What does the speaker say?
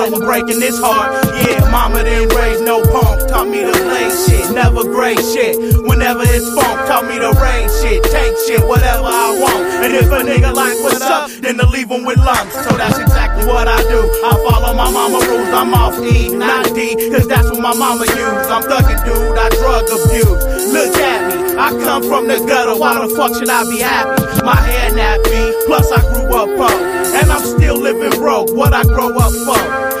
I'm breaking this heart. Yeah, mama didn't raise no punk. Taught me to play shit, never grade shit. Whenever it's funk, taught me to raid shit, take shit, whatever I want. And if a nigga like what's up, then to leave him with lumps. So that's exactly what I do. I follow my mama rules. I'm off E, not D, cause that's what my mama used. I'm thuggin' dude, I drug abuse. Look at me, I come from the gutter. Why the fuck should I be happy? My hair nappy, plus I grew up poor. And I'm still living broke, what I grow up for.